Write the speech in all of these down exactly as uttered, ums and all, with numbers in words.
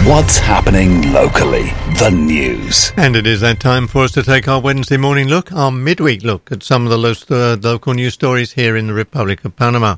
What's happening locally? The news. And it is that time for us to take our Wednesday morning look, our midweek look at some of the lo- uh, local news stories here in the Republic of Panama.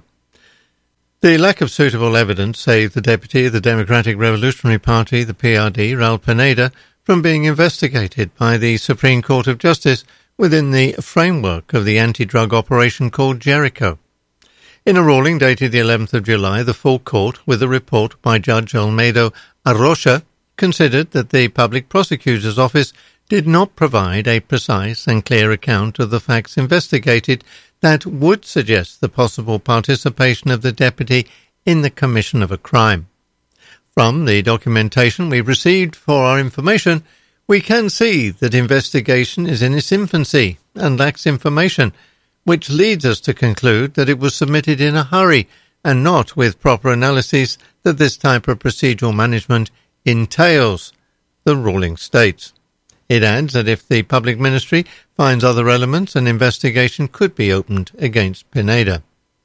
The lack of suitable evidence saved the deputy of the Democratic Revolutionary Party, the P R D, Raul Pineda, from being investigated by the Supreme Court of Justice within the framework of the anti-drug operation called Jericho. In a ruling dated the eleventh of July, the full court, with a report by Judge Olmedo Arrocha, considered that the Public Prosecutor's Office did not provide a precise and clear account of the facts investigated that would suggest the possible participation of the deputy in the commission of a crime. From the documentation we received for our information, we can see that investigation is in its infancy and lacks information, which leads us to conclude that it was submitted in a hurry and not with proper analysis that this type of procedural management entails, the ruling states. It adds that if the public ministry finds other elements, an investigation could be opened against Pineda.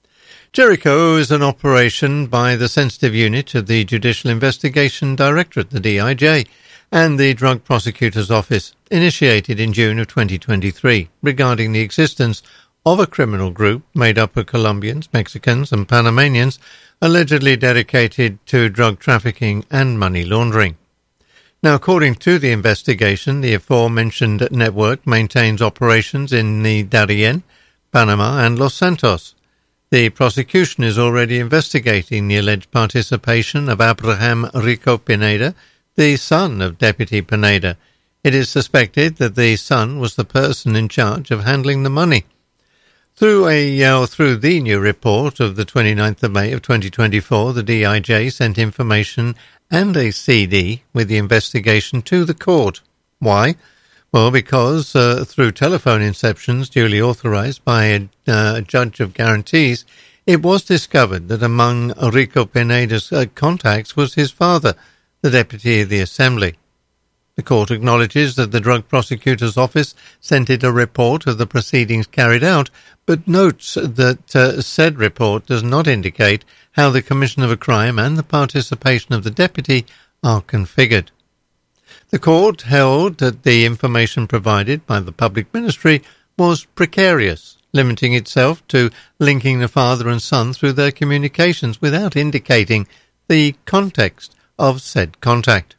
Jericho is an operation by the sensitive unit of the Judicial Investigation Directorate, the D I J, and the Drug Prosecutor's Office, initiated in June of twenty twenty-three, regarding the existence of a criminal group made up of Colombians, Mexicans and Panamanians allegedly dedicated to drug trafficking and money laundering. Now, according to the investigation, the aforementioned network maintains operations in the Darien, Panama and Los Santos. The prosecution is already investigating the alleged participation of Abraham Rico Pineda, the son of Deputy Pineda. It is suspected that the son was the person in charge of handling the money. Through a uh, through the new report of the twenty-ninth of May of twenty twenty-four, the D I J sent information and a C D with the investigation to the court. Why? Well, because uh, through telephone inceptions duly authorized by a uh, judge of guarantees, it was discovered that among Rico Pineda's uh, contacts was his father, the Deputy of the Assembly. The court acknowledges that the Drug Prosecutor's Office sent it a report of the proceedings carried out, but notes that uh, said report does not indicate how the commission of a crime and the participation of the deputy are configured. The court held that the information provided by the public ministry was precarious, limiting itself to linking the father and son through their communications without indicating the context of said contact.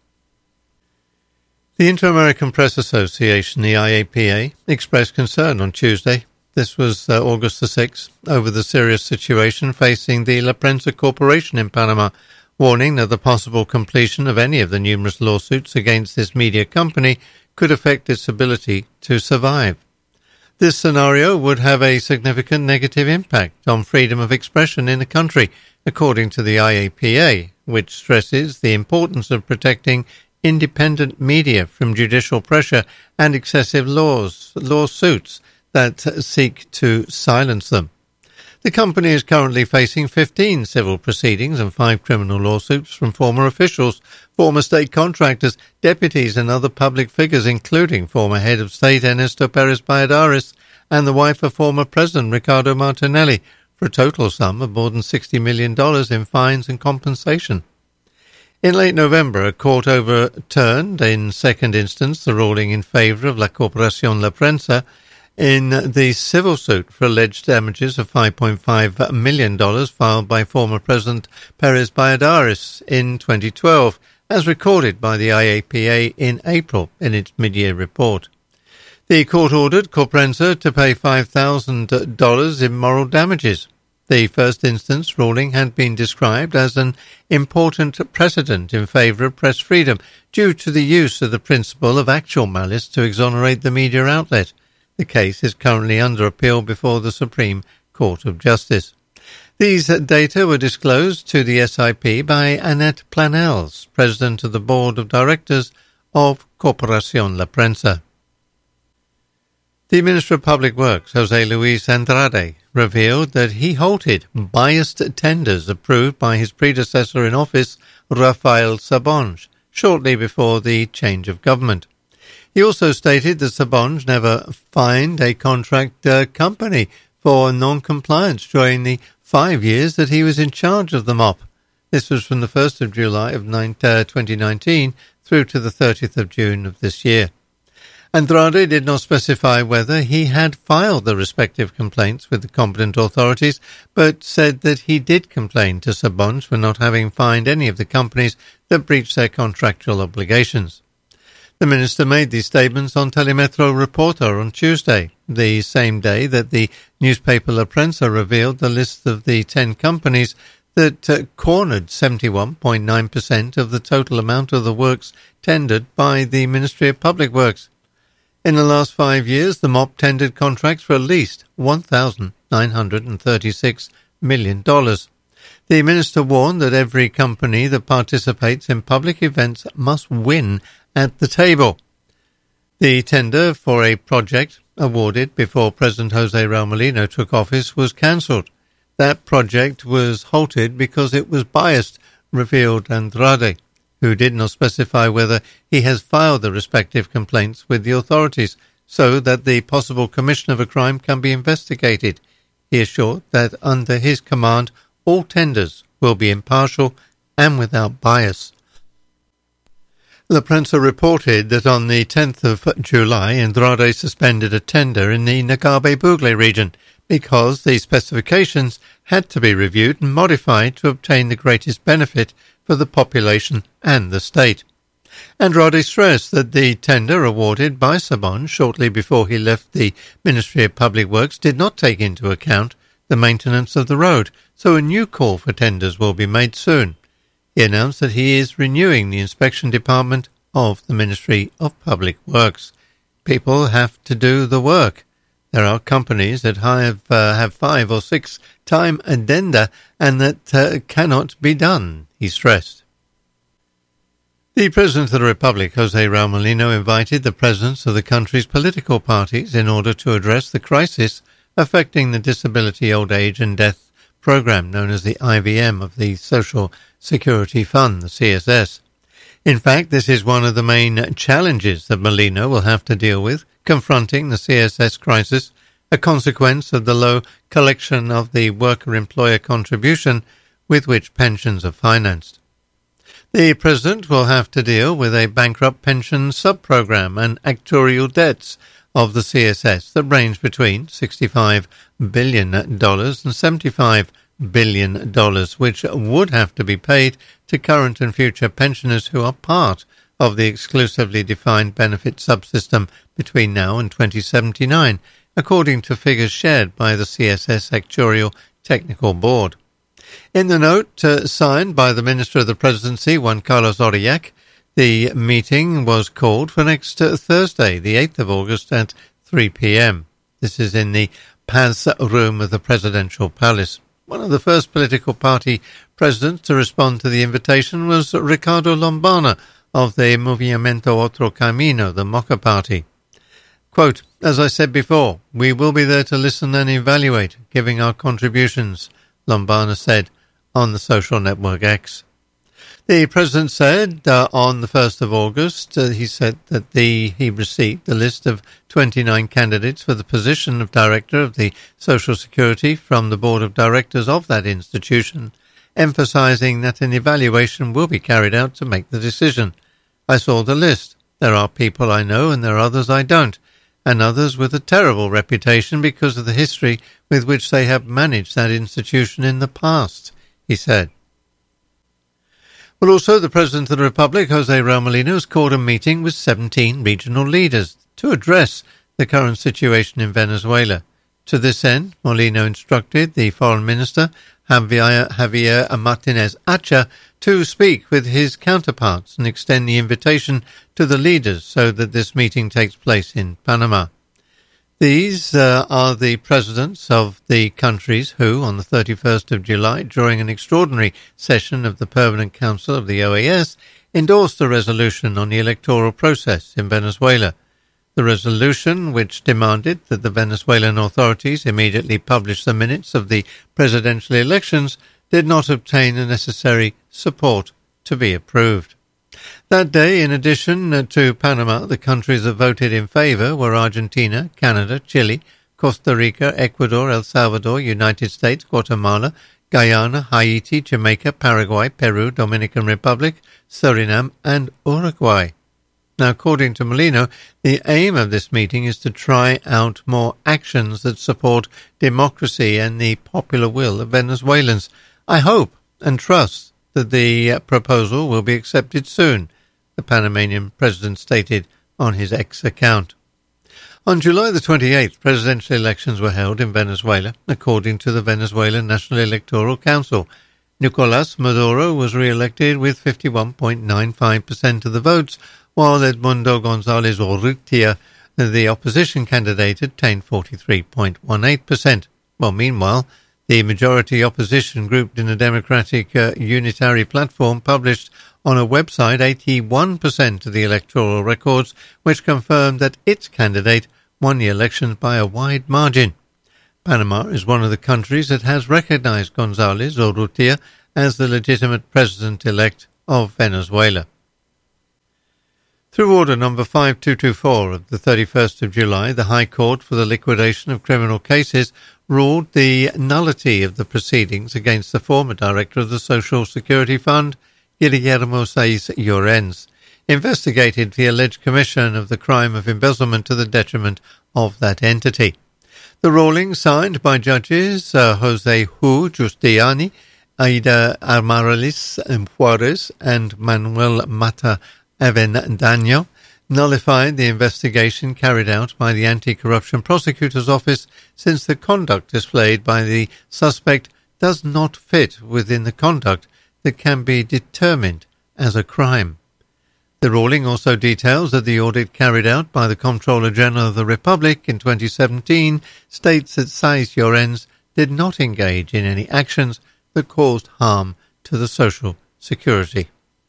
The Inter-American Press Association, the I A P A, expressed concern on Tuesday, this was uh, August the sixth, over the serious situation facing the La Prensa Corporation in Panama, warning that the possible completion of any of the numerous lawsuits against this media company could affect its ability to survive. This scenario would have a significant negative impact on freedom of expression in the country, according to the I A P A, which stresses the importance of protecting independent media from judicial pressure and excessive laws, lawsuits that seek to silence them. The company is currently facing fifteen civil proceedings and five criminal lawsuits from former officials, former state contractors, deputies and other public figures, including former head of state Ernesto Perez Valladares and the wife of former President Ricardo Martinelli, for a total sum of more than sixty million dollars in fines and compensation. In late November, a court overturned in second instance the ruling in favour of La Corporación La Prensa in the civil suit for alleged damages of five point five million dollars filed by former President Perez Valladares in twenty twelve, as recorded by the I A P A in April in its mid-year report. The court ordered Corprensa to pay five thousand dollars in moral damages. The first instance ruling had been described as an important precedent in favour of press freedom due to the use of the principle of actual malice to exonerate the media outlet. The case is currently under appeal before the Supreme Court of Justice. These data were disclosed to the S I P by Annette Planels, President of the Board of Directors of Corporación La Prensa. The Minister of Public Works, José Luis Andrade, revealed that he halted biased tenders approved by his predecessor in office, Rafael Sabonge, shortly before the change of government. He also stated that Sabonge never fined a contract uh, company for non-compliance during the five years that he was in charge of the M O P. This was from the first of July of twenty nineteen through to the thirtieth of June of this year. Andrade did not specify whether he had filed the respective complaints with the competent authorities, but said that he did complain to Sabons for not having fined any of the companies that breached their contractual obligations. The minister made these statements on Telemetro Reporter on Tuesday, the same day that the newspaper La Prensa revealed the list of the ten companies that uh, cornered seventy-one point nine percent of the total amount of the works tendered by the Ministry of Public Works. In the last five years, the M O P tendered contracts for at least one thousand nine hundred thirty-six million dollars. The minister warned that every company that participates in public events must win at the table. The tender for a project awarded before President Jose Raul Mulino took office was cancelled. That project was halted because it was biased, revealed Andrade, who did not specify whether he has filed the respective complaints with the authorities so that the possible commission of a crime can be investigated. He assured that under his command all tenders will be impartial and without bias. La Prensa reported that on the tenth of July, Andrade suspended a tender in the Nagabe-Bugle region because the specifications had to be reviewed and modified to obtain the greatest benefit for the population and the state. Andrade stressed that the tender awarded by Sabon shortly before he left the Ministry of Public Works did not take into account the maintenance of the road, so a new call for tenders will be made soon. He announced that he is renewing the inspection department of the Ministry of Public Works. People have to do the work. There are companies that have, uh, have five or six time addenda and that uh, cannot be done, he stressed. The President of the Republic, Jose Raul Mulino, invited the presidents of the country's political parties in order to address the crisis affecting the Disability, Old Age and Death program known as the I V M of the Social Security Fund, the C S S. In fact, this is one of the main challenges that Mulino will have to deal with, confronting the C S S crisis, a consequence of the low collection of the worker-employer contribution with which pensions are financed. The President will have to deal with a bankrupt pension sub-program and actuarial debts of the C S S that range between sixty-five billion dollars and seventy-five billion dollars, which would have to be paid to current and future pensioners who are part of the exclusively defined benefit subsystem between now and twenty seventy-nine, according to figures shared by the C S S Actuarial Technical Board. In the note uh, signed by the Minister of the Presidency, Juan Carlos Aurillac, the meeting was called for next uh, Thursday, the eighth of August at three p.m. This is in the Paz Room of the Presidential Palace. One of the first political party presidents to respond to the invitation was Ricardo Lombana of the Movimiento Otro Camino, the Mocha Party. Quote, "As I said before, we will be there to listen and evaluate, giving our contributions," Lombana said on the social network X. The President said uh, on the first of August, uh, he said that the he received the list of twenty-nine candidates for the position of Director of the Social Security from the Board of Directors of that institution, emphasizing that an evaluation will be carried out to make the decision. "I saw the list. There are people I know and there are others I don't, and others with a terrible reputation because of the history with which they have managed that institution in the past," he said. Well, also, the President of the Republic, Jose Raul Mulino, has called a meeting with seventeen regional leaders to address the current situation in Venezuela. To this end, Mulino instructed the Foreign Minister, Javier, Javier Martinez Acha, to speak with his counterparts and extend the invitation to the leaders so that this meeting takes place in Panama. These uh, are the presidents of the countries who, on the thirty-first of July, during an extraordinary session of the Permanent Council of the O A S, endorsed a resolution on the electoral process in Venezuela. The resolution, which demanded that the Venezuelan authorities immediately publish the minutes of the presidential elections, did not obtain the necessary support to be approved. That day, in addition to Panama, the countries that voted in favour were Argentina, Canada, Chile, Costa Rica, Ecuador, El Salvador, United States, Guatemala, Guyana, Haiti, Jamaica, Paraguay, Peru, Dominican Republic, Suriname and Uruguay. Now, according to Molino, the aim of this meeting is to try out more actions that support democracy and the popular will of Venezuelans. I hope and trust that the proposal will be accepted soon, the Panamanian president stated on his X account. On July the twenty-eighth, presidential elections were held in Venezuela, according to the Venezuelan National Electoral Council. Nicolás Maduro was re-elected with fifty-one point nine five percent of the votes, while Edmundo González Urrutia, the opposition candidate, attained forty-three point one eight percent. Well, meanwhile, the majority opposition group in the Democratic uh, Unitary Platform published on a website eighty-one percent of the electoral records, which confirmed that its candidate won the elections by a wide margin. Panama is one of the countries that has recognized González Urrutia as the legitimate president-elect of Venezuela. Through Order Number five two two four of the thirty-first of July, the High Court for the Liquidation of Criminal Cases ruled the nullity of the proceedings against the former director of the Social Security Fund, Guillermo Saiz Llorens, investigated the alleged commission of the crime of embezzlement to the detriment of that entity. The ruling, signed by judges uh, Jose Hu Justiani, Aida Amarilis Juarez, and Manuel Mata Avendaño, nullified the investigation carried out by the Anti-Corruption Prosecutor's Office, since the conduct displayed by the suspect does not fit within the conduct that can be determined as a crime. The ruling also details that the audit carried out by the Comptroller General of the Republic in twenty seventeen states that Saiz Llorens did not engage in any actions that caused harm to the Social Security.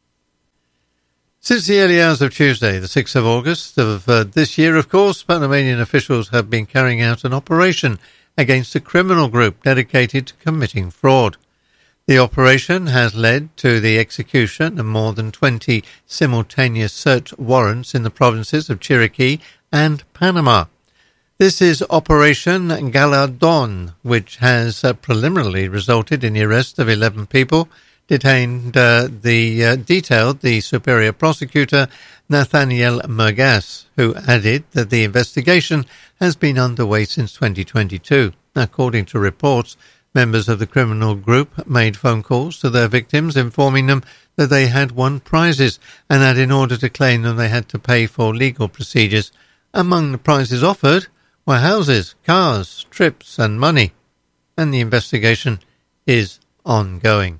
Since the early hours of Tuesday, the sixth of August of uh, this year, of course, Panamanian officials have been carrying out an operation against a criminal group dedicated to committing fraud. The operation has led to the execution of more than twenty simultaneous search warrants in the provinces of Chiriquí and Panama. This is Operation Galardón, which has uh, preliminarily resulted in the arrest of eleven people, detained uh, the uh, detailed the Superior Prosecutor Nathaniel Mergas, who added that the investigation has been underway since twenty twenty-two. According to reports, members of the criminal group made phone calls to their victims, informing them that they had won prizes and that in order to claim them they had to pay for legal procedures. Among the prizes offered were houses, cars, trips and money. And the investigation is ongoing.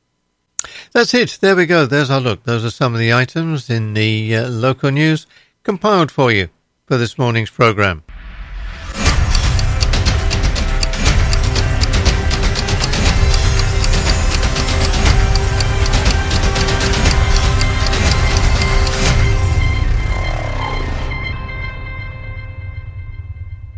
That's it. There we go. There's our look. Those are some of the items in the uh, local news compiled for you for this morning's programme.